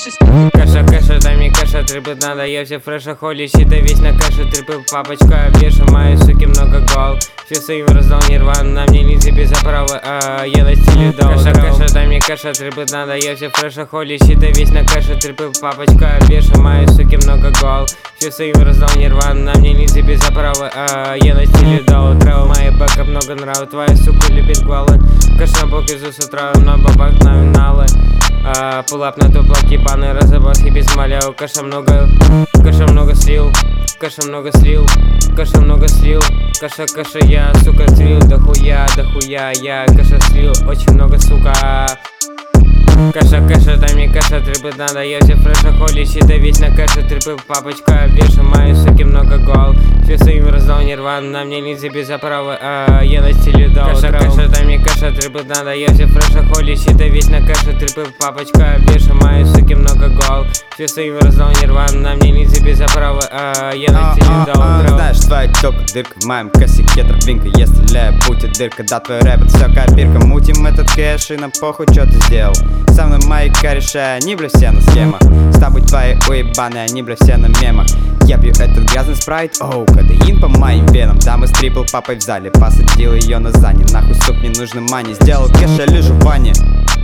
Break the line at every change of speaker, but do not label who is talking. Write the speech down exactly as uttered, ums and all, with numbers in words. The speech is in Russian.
Кэша, кэша, дай мне кэша, трипы надо, я все фреша холи, щита весь на кэше, трипы, папочка, вешу, мои суки много гол. Все своим раздал нирван, на мне ниндзя без оправы, а я на стиле дол. Кэша, кэша, дай мне кэша, трипы надо, я все фреша холи, щита весь на кэше, трипы, папочка, вешу, мои суки много гол. Все своим раздал нирван, на мне ниндзя без оправы, а я на стиле дол. Трава мои бэка много нрав, твоя сука любит гвалы. Кэш на боке с утра, на бабах номиналы. Uh, Пулап на туплак ебаный, разобаски без маляу. Кэша много, кэша много слил, кэша много слил, кэша много слил. Кэша, кэша я, сука, слил, да хуя, да хуя я кэша слил, очень много, сука. Кэша, кэша, дай мне кэша, трипы надо, я все фреша холи, щита весь на кэше, трипы, папочка, вешу, мои суки много гол. Все своим раздал нирван, на мне ниндзя без оправы, а я на стиле дол. Кэша, кэша, дай мне кэша, трипы надо, я все фреша холи, щита весь на кэше, трипы, папочка, вешу, мои суки много гол. Все своим раздал нирван, на мне ниндзя без оправы, а я на стиле дол.
Знаешь, твоя тёлка дырка в моем косяке тропинка. Я стреляю, будет дырка, да твой рэп это всё копирка. Мутим этот кэш и на похуй чё ты сделал. Со мной мои кореша, они бля все на схемах. С тобой твои уебаны, они бля все на мемах. Я пью этот грязный спрайт, оу, кадеин по моим венам. Да, мы с трипл папой в зале, посадил ее на зане. Нахуй сук, не нужно мани, сделал кэш, я лежу в ванне.